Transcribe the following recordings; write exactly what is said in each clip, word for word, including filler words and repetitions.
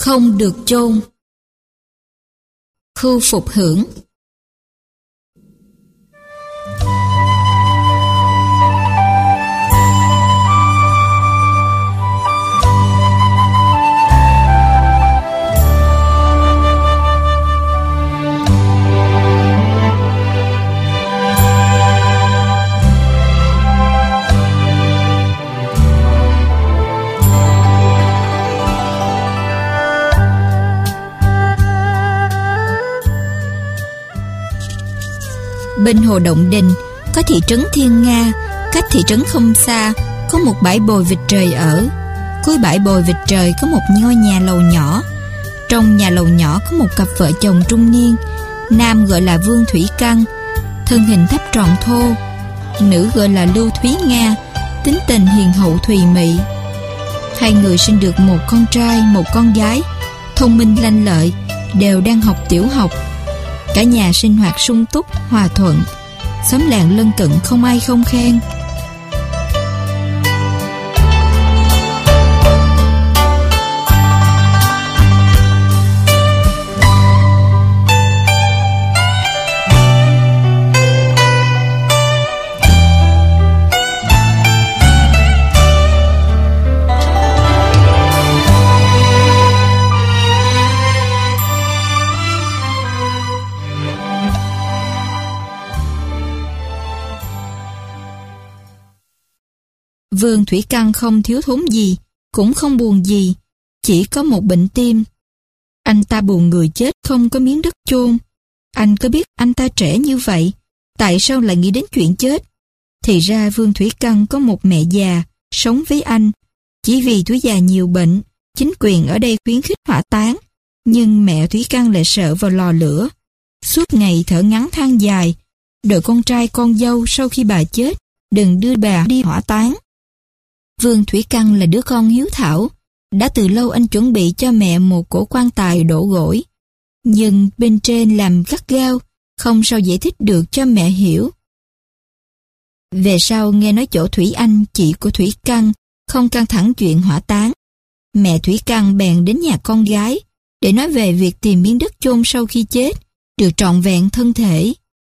không được chôn. Khu phục hưởng. Bên hồ Động Đình có thị trấn Thiên Nga, cách thị trấn không xa có một bãi bồi vịt trời ở. Cuối bãi bồi vịt trời có một ngôi nhà lầu nhỏ. Trong nhà lầu nhỏ có một cặp vợ chồng trung niên. Nam gọi là Vương Thủy Căn, thân hình thấp tròn thô. Nữ gọi là Lưu Thúy Nga, tính tình hiền hậu thùy mị. Hai người sinh được một con trai, một con gái, thông minh lanh lợi, đều đang học tiểu học. Cả nhà sinh hoạt sung túc, hòa thuận. Xóm làng lân cận không ai không khen. Vương Thủy Căn không thiếu thốn gì, cũng không buồn gì, chỉ có một bệnh tim. Anh ta buồn người chết không có miếng đất chôn. Anh có biết anh ta trẻ như vậy, tại sao lại nghĩ đến chuyện chết? Thì ra Vương Thủy Căn có một mẹ già, sống với anh. Chỉ vì tuổi già nhiều bệnh, chính quyền ở đây khuyến khích hỏa táng. Nhưng mẹ Thủy Căn lại sợ vào lò lửa. Suốt ngày thở ngắn than dài, đợi con trai con dâu sau khi bà chết, đừng đưa bà đi hỏa táng. Vương Thủy Căn là đứa con hiếu thảo. Đã từ lâu anh chuẩn bị cho mẹ một cổ quan tài đổ gổi. Nhưng bên trên làm gắt gao, không sao giải thích được cho mẹ hiểu. Về sau nghe nói chỗ Thủy Anh, chị của Thủy Căn, không căng thẳng chuyện hỏa táng. Mẹ Thủy Căn bèn đến nhà con gái, để nói về việc tìm miếng đất chôn sau khi chết, được trọn vẹn thân thể.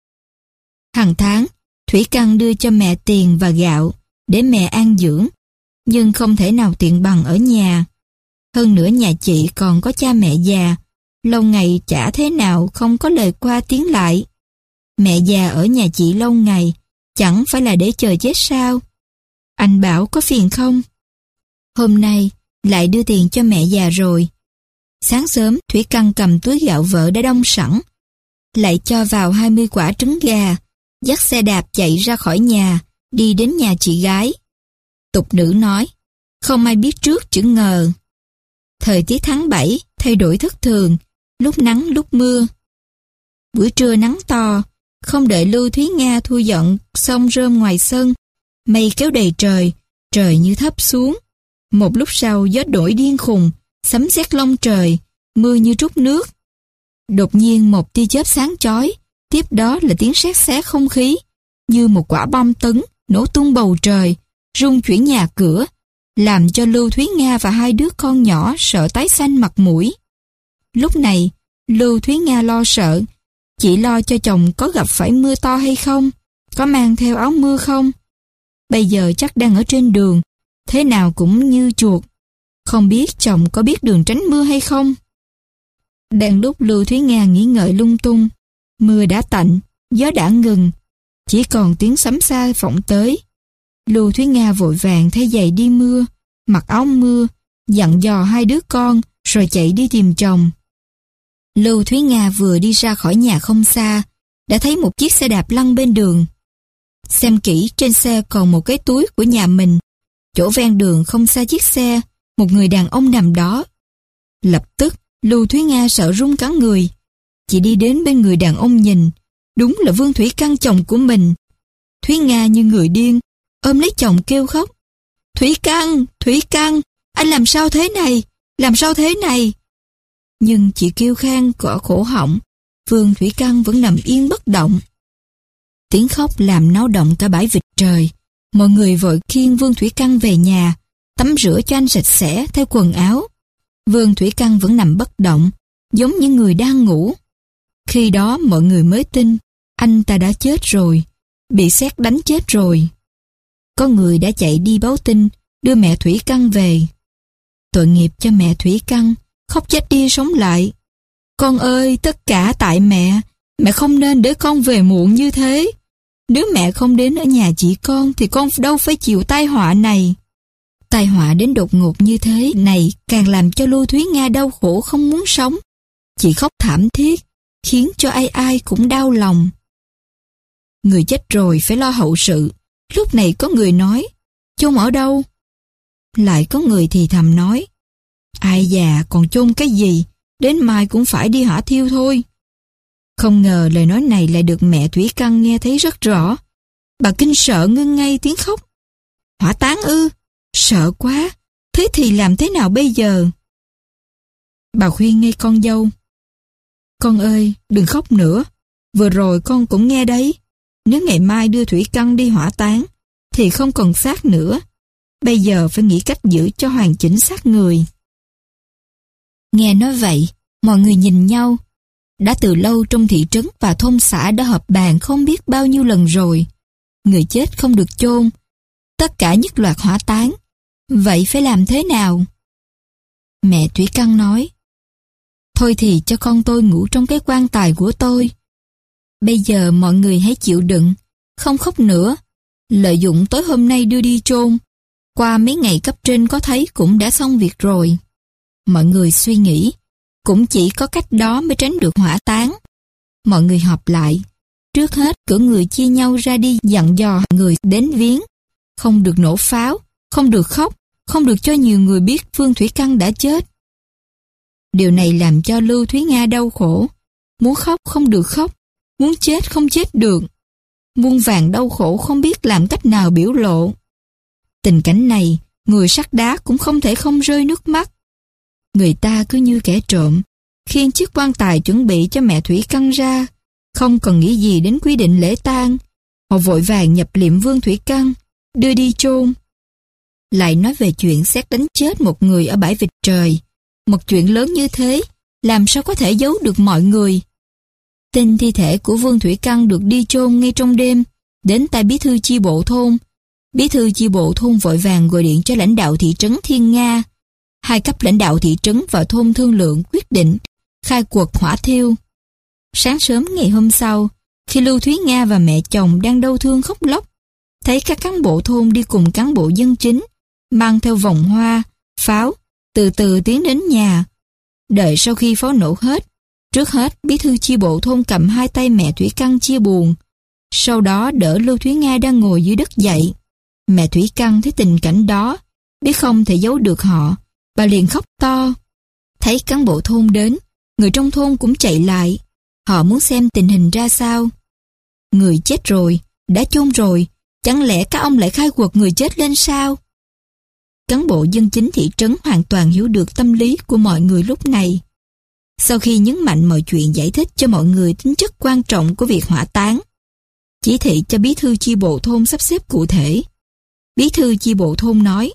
Hàng tháng, Thủy Căn đưa cho mẹ tiền và gạo, để mẹ an dưỡng. Nhưng không thể nào tiện bằng ở nhà. Hơn nữa nhà chị còn có cha mẹ già, lâu ngày chả thế nào không có lời qua tiếng lại. Mẹ già ở nhà chị lâu ngày, chẳng phải là để chờ chết sao? Anh bảo có phiền không? Hôm nay lại đưa tiền cho mẹ già rồi. Sáng sớm Thủy Căn cầm túi gạo vợ đã đông sẵn, lại cho vào hai mươi quả trứng gà, dắt xe đạp chạy ra khỏi nhà, đi đến nhà chị gái. Tục nữ nói, không ai biết trước chữ ngờ. Thời tiết tháng bảy thay đổi thất thường, lúc nắng lúc mưa. Buổi trưa nắng to, không đợi Lưu Thúy Nga thu dọn xong rơm ngoài sân, mây kéo đầy trời, trời như thấp xuống. Một lúc sau gió nổi điên khùng, sấm sét lông trời, mưa như trút nước. Đột nhiên một tia chớp sáng chói, tiếp đó là tiếng sét xé không khí, như một quả bom tấn nổ tung bầu trời, rung chuyển nhà cửa, làm cho Lưu Thúy Nga và hai đứa con nhỏ sợ tái xanh mặt mũi. Lúc này, Lưu Thúy Nga lo sợ, chỉ lo cho chồng có gặp phải mưa to hay không, có mang theo áo mưa không. Bây giờ chắc đang ở trên đường, thế nào cũng như chuột, không biết chồng có biết đường tránh mưa hay không. Đang lúc Lưu Thúy Nga nghĩ ngợi lung tung, mưa đã tạnh, gió đã ngừng, chỉ còn tiếng sấm xa vọng tới. Lưu Thúy Nga vội vàng thay giày đi mưa, mặc áo mưa, dặn dò hai đứa con, rồi chạy đi tìm chồng. Lưu Thúy Nga vừa đi ra khỏi nhà không xa, đã thấy một chiếc xe đạp lăn bên đường. Xem kỹ, trên xe còn một cái túi của nhà mình. Chỗ ven đường không xa chiếc xe, một người đàn ông nằm đó. Lập tức, Lưu Thúy Nga sợ run cả người. Chị đi đến bên người đàn ông nhìn, đúng là Vương Thủy Căn chồng của mình. Thúy Nga như người điên, ôm lấy chồng kêu khóc. Thủy Căn, Thủy Căn, anh làm sao thế này, làm sao thế này? Nhưng chị kêu khan cỏ khổ họng, Vương Thủy Căn vẫn nằm yên bất động. Tiếng khóc làm náo động cả bãi vịt trời. Mọi người vội khiêng Vương Thủy Căn về nhà, tắm rửa cho anh sạch sẽ theo quần áo. Vương Thủy Căn vẫn nằm bất động, giống như người đang ngủ. Khi đó mọi người mới tin anh ta đã chết rồi, bị sét đánh chết rồi. Có người đã chạy đi báo tin, đưa mẹ Thủy Căn về. Tội nghiệp cho mẹ Thủy Căn, khóc chết đi sống lại. Con ơi, tất cả tại mẹ, mẹ không nên để con về muộn như thế. Nếu mẹ không đến ở nhà chị con thì con đâu phải chịu tai họa này. Tai họa đến đột ngột như thế này càng làm cho Lưu Thúy Nga đau khổ không muốn sống. Chị khóc thảm thiết, khiến cho ai ai cũng đau lòng. Người chết rồi phải lo hậu sự. Lúc này có người nói, chôn ở đâu? Lại có người thì thầm nói, ai già còn chôn cái gì, đến mai cũng phải đi hỏa thiêu thôi. Không ngờ lời nói này lại được mẹ Thủy Căn nghe thấy rất rõ. Bà kinh sợ ngưng ngay tiếng khóc. Hỏa táng ư? Sợ quá, thế thì làm thế nào bây giờ? Bà khuyên ngay con dâu. Con ơi, đừng khóc nữa. Vừa rồi con cũng nghe đấy. Nếu ngày mai đưa Thủy Căn đi hỏa táng, thì không còn xác nữa. Bây giờ phải nghĩ cách giữ cho hoàn chỉnh xác người. Nghe nói vậy, mọi người nhìn nhau. Đã từ lâu trong thị trấn và thôn xã đã họp bàn không biết bao nhiêu lần rồi. Người chết không được chôn, tất cả nhất loạt hỏa táng. Vậy phải làm thế nào? Mẹ Thủy Căn nói, thôi thì cho con tôi ngủ trong cái quan tài của tôi. Bây giờ mọi người hãy chịu đựng, không khóc nữa. Lợi dụng tối hôm nay đưa đi chôn, qua mấy ngày cấp trên có thấy cũng đã xong việc rồi. Mọi người suy nghĩ, cũng chỉ có cách đó mới tránh được hỏa táng. Mọi người họp lại. Trước hết cử người chia nhau ra đi dặn dò người đến viếng. Không được nổ pháo, không được khóc, không được cho nhiều người biết Vương Thủy Căn đã chết. Điều này làm cho Lưu Thúy Nga đau khổ. Muốn khóc không được khóc, muốn chết không chết được. Muôn vàn đau khổ không biết làm cách nào biểu lộ. Tình cảnh này, người sắt đá cũng không thể không rơi nước mắt. Người ta cứ như kẻ trộm, khiêng chiếc quan tài chuẩn bị cho mẹ Thủy Căn ra, không cần nghĩ gì đến quy định lễ tang. Họ vội vàng nhập liệm Vương Thủy Căn, đưa đi chôn. Lại nói về chuyện xét đánh chết một người ở bãi vịt trời. Một chuyện lớn như thế, làm sao có thể giấu được mọi người. Tin thi thể của Vương Thủy Căn được đi chôn ngay trong đêm, đến tay bí thư chi bộ thôn. Bí thư chi bộ thôn vội vàng gọi điện cho lãnh đạo thị trấn Thiên Nga. Hai cấp lãnh đạo thị trấn và thôn thương lượng quyết định khai cuộc hỏa thiêu. Sáng sớm ngày hôm sau, khi Lưu Thúy Nga và mẹ chồng đang đau thương khóc lóc, thấy các cán bộ thôn đi cùng cán bộ dân chính, mang theo vòng hoa, pháo, từ từ tiến đến nhà. Đợi sau khi pháo nổ hết, trước hết bí thư chi bộ thôn cầm hai tay mẹ Thủy Căn chia buồn, sau đó đỡ Lưu Thúy Nga đang ngồi dưới đất dậy. Mẹ Thủy Căn thấy tình cảnh đó, biết không thể giấu được họ, bà liền khóc to. Thấy cán bộ thôn đến, người trong thôn cũng chạy lại. Họ muốn xem tình hình ra sao. Người chết rồi, đã chôn rồi, chẳng lẽ các ông lại khai quật người chết lên sao? Cán bộ dân chính thị trấn hoàn toàn hiểu được tâm lý của mọi người lúc này. Sau khi nhấn mạnh mọi chuyện giải thích cho mọi người tính chất quan trọng của việc hỏa táng, chỉ thị cho bí thư chi bộ thôn sắp xếp cụ thể. Bí thư chi bộ thôn nói,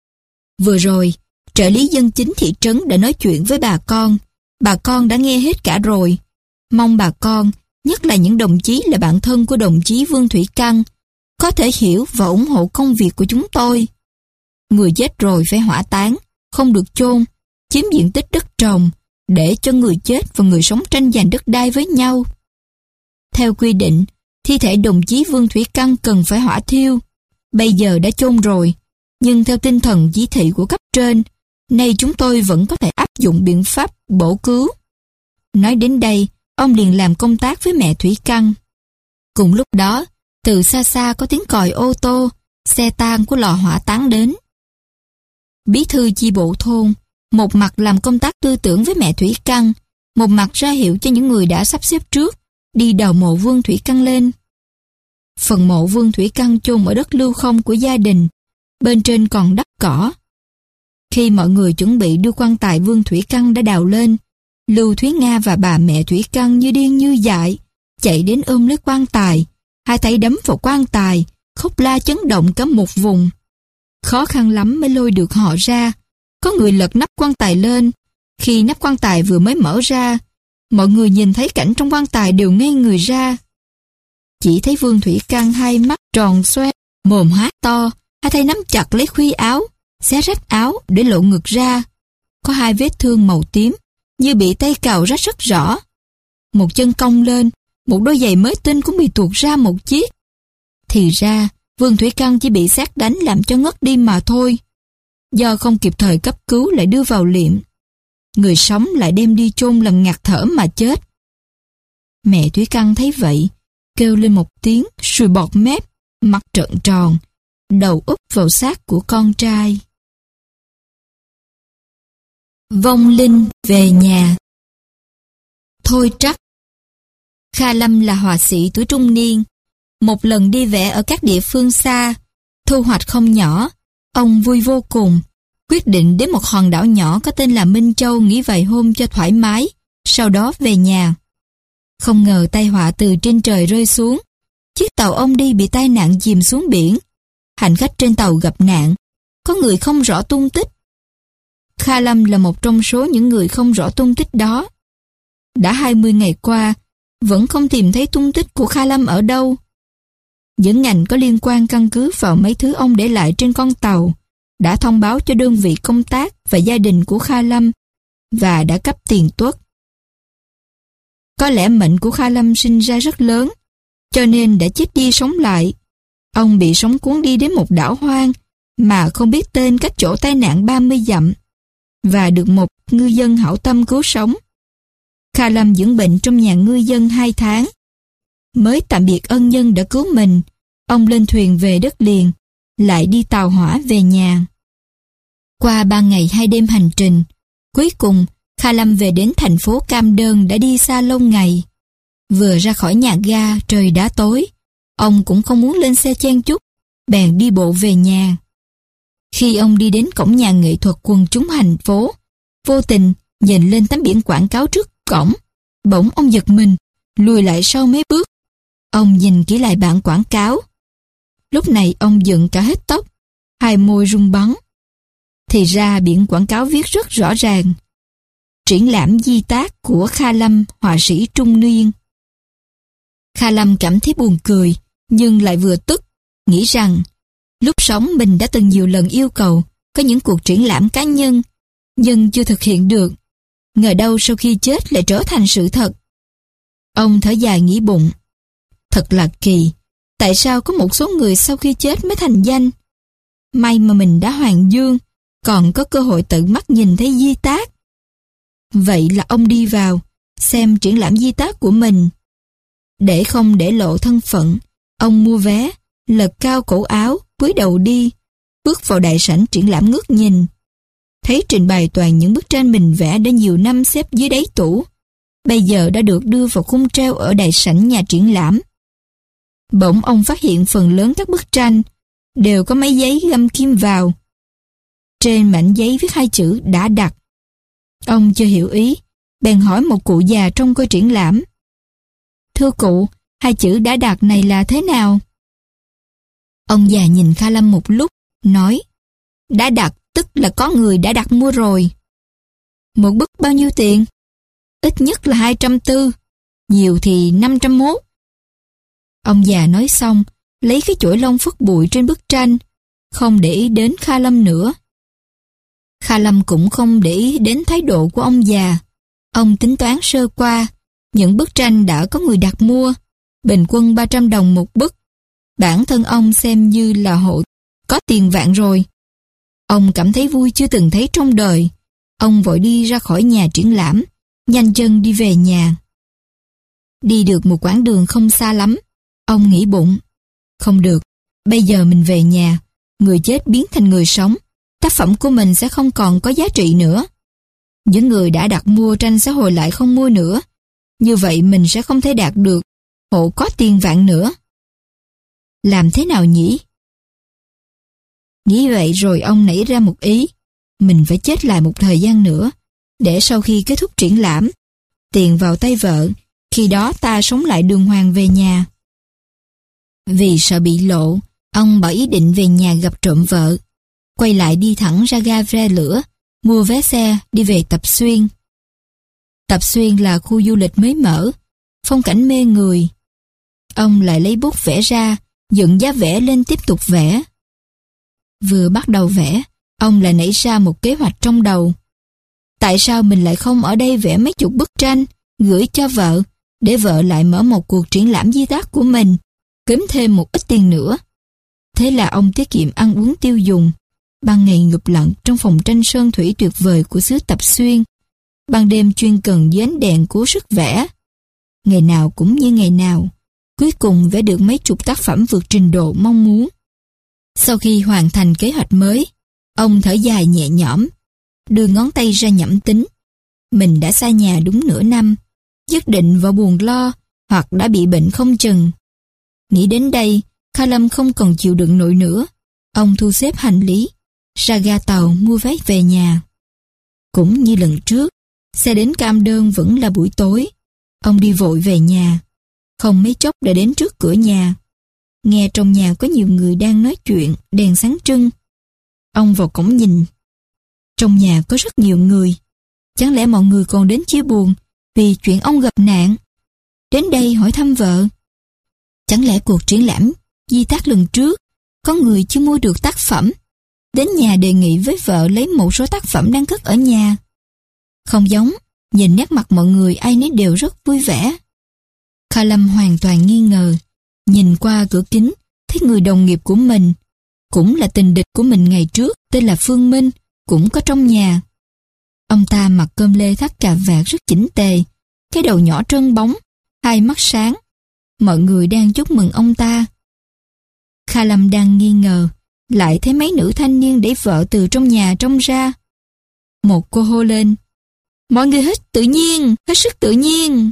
vừa rồi, trợ lý dân chính thị trấn đã nói chuyện với bà con. Bà con đã nghe hết cả rồi. Mong bà con, nhất là những đồng chí là bạn thân của đồng chí Vương Thủy Căn, có thể hiểu và ủng hộ công việc của chúng tôi. Người chết rồi phải hỏa táng, không được chôn, chiếm diện tích đất trồng, để cho người chết và người sống tranh giành đất đai với nhau. Theo quy định, thi thể đồng chí Vương Thủy Căn cần phải hỏa thiêu. Bây giờ đã chôn rồi, nhưng theo tinh thần chỉ thị của cấp trên, nay chúng tôi vẫn có thể áp dụng biện pháp bổ cứu. Nói đến đây, ông liền làm công tác với mẹ Thủy Căn. Cùng lúc đó, từ xa xa có tiếng còi ô tô, xe tang của lò hỏa táng đến. Bí thư chi bộ thôn, một mặt làm công tác tư tưởng với mẹ Thủy Căn, một mặt ra hiệu cho những người đã sắp xếp trước, đi đào mộ Vương Thủy Căn lên. Phần mộ Vương Thủy Căn chôn ở đất lưu không của gia đình, bên trên còn đắp cỏ. Khi mọi người chuẩn bị đưa quan tài Vương Thủy Căn đã đào lên, Lưu Thúy Nga và bà mẹ Thủy Căn như điên như dại, chạy đến ôm lấy quan tài, hai tay đấm vào quan tài, khóc la chấn động cả một vùng. Khó khăn lắm mới lôi được họ ra, có người lật nắp quan tài lên. Khi nắp quan tài vừa mới mở ra, mọi người nhìn thấy cảnh trong quan tài đều ngây người ra. Chỉ thấy Vương Thủy Căn hai mắt tròn xoe, mồm há to, hai tay nắm chặt lấy khuy áo, xé rách áo để lộ ngực ra. Có hai vết thương màu tím, như bị tay cào rách rất rõ. Một chân cong lên, một đôi giày mới tinh cũng bị tuột ra một chiếc. Thì ra, Vương Thủy Căn chỉ bị sét đánh làm cho ngất đi mà thôi. Do không kịp thời cấp cứu lại đưa vào liệm. Người sống lại đem đi chôn lần ngạt thở mà chết. Mẹ Thủy Căn thấy vậy, kêu lên một tiếng sùi bọt mép, mặt trợn tròn, đầu úp vào xác của con trai. Vong linh về nhà. Thôi Trắc. Kha Lâm là họa sĩ tuổi trung niên. Một lần đi vẽ ở các địa phương xa, thu hoạch không nhỏ, ông vui vô cùng, quyết định đến một hòn đảo nhỏ có tên là Minh Châu nghỉ vài hôm cho thoải mái, sau đó về nhà. Không ngờ tai họa từ trên trời rơi xuống, chiếc tàu ông đi bị tai nạn chìm xuống biển. Hành khách trên tàu gặp nạn, có người không rõ tung tích. Kha Lâm là một trong số những người không rõ tung tích đó. Đã hai mươi ngày qua, vẫn không tìm thấy tung tích của Kha Lâm ở đâu. Những ngành có liên quan căn cứ vào mấy thứ ông để lại trên con tàu, đã thông báo cho đơn vị công tác và gia đình của Kha Lâm và đã cấp tiền tuất. Có lẽ mệnh của Kha Lâm sinh ra rất lớn, cho nên đã chết đi sống lại. Ông bị sóng cuốn đi đến một đảo hoang mà không biết tên cách chỗ tai nạn ba mươi dặm và được một ngư dân hảo tâm cứu sống. Kha Lâm dưỡng bệnh trong nhà ngư dân hai tháng. Mới tạm biệt ân nhân đã cứu mình, ông lên thuyền về đất liền, lại đi tàu hỏa về nhà. Qua ba ngày hai đêm hành trình, cuối cùng Kha Lâm về đến thành phố Cam Đơn đã đi xa lâu ngày. Vừa ra khỏi nhà ga trời đã tối, ông cũng không muốn lên xe chen chúc, bèn đi bộ về nhà. Khi ông đi đến cổng nhà nghệ thuật quần chúng thành phố, vô tình nhìn lên tấm biển quảng cáo trước cổng, bỗng ông giật mình, lùi lại sau mấy bước. Ông nhìn kỹ lại bảng quảng cáo. Lúc này ông dựng cả hết tóc, hai môi run bắn. Thì ra biển quảng cáo viết rất rõ ràng: triển lãm di tác của Kha Lâm, họa sĩ trung niên. Kha Lâm cảm thấy buồn cười, nhưng lại vừa tức, nghĩ rằng lúc sống mình đã từng nhiều lần yêu cầu có những cuộc triển lãm cá nhân, nhưng chưa thực hiện được. Ngờ đâu sau khi chết lại trở thành sự thật. Ông thở dài nghĩ bụng, thật là kỳ, tại sao có một số người sau khi chết mới thành danh? May mà mình đã hoàn dương, còn có cơ hội tận mắt nhìn thấy di tác. Vậy là ông đi vào, xem triển lãm di tác của mình. Để không để lộ thân phận, ông mua vé, lật cao cổ áo, cúi đầu đi, bước vào đại sảnh triển lãm ngước nhìn. Thấy trình bày toàn những bức tranh mình vẽ đã nhiều năm xếp dưới đáy tủ, bây giờ đã được đưa vào khung treo ở đại sảnh nhà triển lãm. Bỗng ông phát hiện phần lớn các bức tranh đều có mấy giấy găm kim vào. Trên mảnh giấy viết hai chữ đã đặt. Ông chưa hiểu ý, bèn hỏi một cụ già trong coi triển lãm: thưa cụ, hai chữ đã đặt này là thế nào? Ông già nhìn Kha Lâm một lúc, nói: đã đặt tức là có người đã đặt mua rồi. Một bức bao nhiêu tiền? Ít nhất là hai trăm tư, nhiều thì năm trăm mốt. Ông già nói xong, lấy cái chổi lông phất bụi trên bức tranh, không để ý đến Kha Lâm nữa. Kha Lâm cũng không để ý đến thái độ của ông già. Ông tính toán sơ qua, những bức tranh đã có người đặt mua, bình quân ba trăm đồng một bức. Bản thân ông xem như là hộ có tiền vạn rồi. Ông cảm thấy vui chưa từng thấy trong đời. Ông vội đi ra khỏi nhà triển lãm, nhanh chân đi về nhà. Đi được một quãng đường không xa lắm, ông nghĩ bụng: không được, bây giờ mình về nhà, người chết biến thành người sống, tác phẩm của mình sẽ không còn có giá trị nữa. Những người đã đặt mua tranh sẽ hồi lại không mua nữa. Như vậy mình sẽ không thể đạt được hộ có tiền vạn nữa. Làm thế nào nhỉ? Nghĩ vậy rồi ông nảy ra một ý: mình phải chết lại một thời gian nữa, để sau khi kết thúc triển lãm, tiền vào tay vợ, khi đó ta sống lại đường hoàng về nhà. Vì sợ bị lộ, ông bỏ ý định về nhà gặp trộm vợ, quay lại đi thẳng ra ga ve lửa, mua vé xe đi về Tập Xuyên. Tập Xuyên là khu du lịch mới mở, phong cảnh mê người. Ông lại lấy bút vẽ ra, dựng giá vẽ lên tiếp tục vẽ. Vừa bắt đầu vẽ, ông lại nảy ra một kế hoạch trong đầu. Tại sao mình lại không ở đây vẽ mấy chục bức tranh, gửi cho vợ, để vợ lại mở một cuộc triển lãm di tác của mình, kiếm thêm một ít tiền nữa. Thế là ông tiết kiệm ăn uống tiêu dùng, ban ngày ngụp lặn trong phòng tranh sơn thủy tuyệt vời của xứ Tập Xuyên, ban đêm chuyên cần dưới ánh đèn cố sức vẽ. Ngày nào cũng như ngày nào, cuối cùng vẽ được mấy chục tác phẩm vượt trình độ mong muốn. Sau khi hoàn thành kế hoạch mới, ông thở dài nhẹ nhõm, đưa ngón tay ra nhẩm tính. Mình đã xa nhà đúng nửa năm, nhất định vào buồn lo hoặc đã bị bệnh không chừng. Nghĩ đến đây, Kha Lâm không còn chịu đựng nổi nữa. Ông thu xếp hành lý, ra ga tàu mua vé về nhà. Cũng như lần trước, xe đến Cam Đơn vẫn là buổi tối. Ông đi vội về nhà, không mấy chốc đã đến trước cửa nhà. Nghe trong nhà có nhiều người đang nói chuyện, đèn sáng trưng. Ông vào cổng nhìn. Trong nhà có rất nhiều người. Chẳng lẽ mọi người còn đến chia buồn vì chuyện ông gặp nạn? Đến đây hỏi thăm vợ. Chẳng lẽ cuộc triển lãm di tác lần trước có người chưa mua được tác phẩm, đến nhà đề nghị với vợ lấy một số tác phẩm đang cất ở nhà? Không giống, nhìn nét mặt mọi người ai nấy đều rất vui vẻ. Kha Lâm hoàn toàn nghi ngờ, nhìn qua cửa kính thấy người đồng nghiệp của mình, cũng là tình địch của mình ngày trước, tên là Phương Minh, cũng có trong nhà. Ông ta mặc cơm lê thắt cà vạt rất chỉnh tề, cái đầu nhỏ trơn bóng, hai mắt sáng. Mọi người đang chúc mừng ông ta. Kha Lâm đang nghi ngờ, lại thấy mấy nữ thanh niên đẩy vợ từ trong nhà trông ra. Một cô hô lên, mọi người hít tự nhiên, hết sức tự nhiên.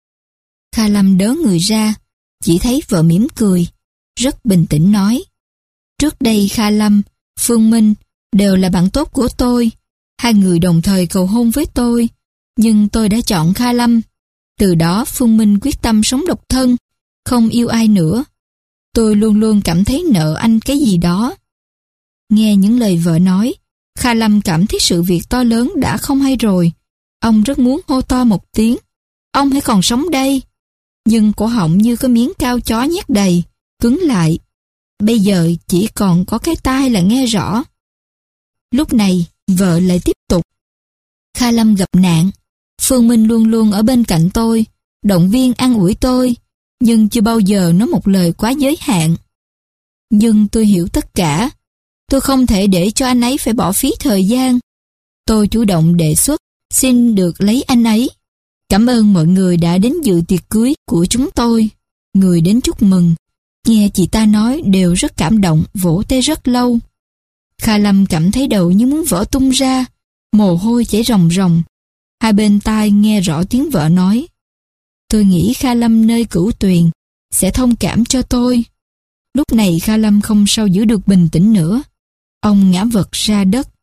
Kha Lâm đớ người ra, chỉ thấy vợ mỉm cười, rất bình tĩnh nói. Trước đây Kha Lâm, Phương Minh đều là bạn tốt của tôi. Hai người đồng thời cầu hôn với tôi, nhưng tôi đã chọn Kha Lâm. Từ đó Phương Minh quyết tâm sống độc thân, không yêu ai nữa. Tôi luôn luôn cảm thấy nợ anh cái gì đó. Nghe những lời vợ nói, Kha Lâm cảm thấy sự việc to lớn đã không hay rồi. Ông rất muốn hô to một tiếng, ông hãy còn sống đây. Nhưng cổ họng như có miếng cao chó nhét đầy, cứng lại. Bây giờ chỉ còn có cái tai là nghe rõ. Lúc này, vợ lại tiếp tục. Kha Lâm gặp nạn. Phương Minh luôn luôn ở bên cạnh tôi, động viên an ủi tôi, nhưng chưa bao giờ nói một lời quá giới hạn. Nhưng tôi hiểu tất cả. Tôi không thể để cho anh ấy phải bỏ phí thời gian. Tôi chủ động đề xuất, xin được lấy anh ấy. Cảm ơn mọi người đã đến dự tiệc cưới của chúng tôi. Người đến chúc mừng, nghe chị ta nói đều rất cảm động, vỗ tay rất lâu. Kha Lâm cảm thấy đầu như muốn vỡ tung ra, mồ hôi chảy ròng ròng. Hai bên tai nghe rõ tiếng vợ nói. Tôi nghĩ Kha Lâm nơi Cửu Tuyền sẽ thông cảm cho tôi. Lúc này Kha Lâm không sao giữ được bình tĩnh nữa. Ông ngã vật ra đất,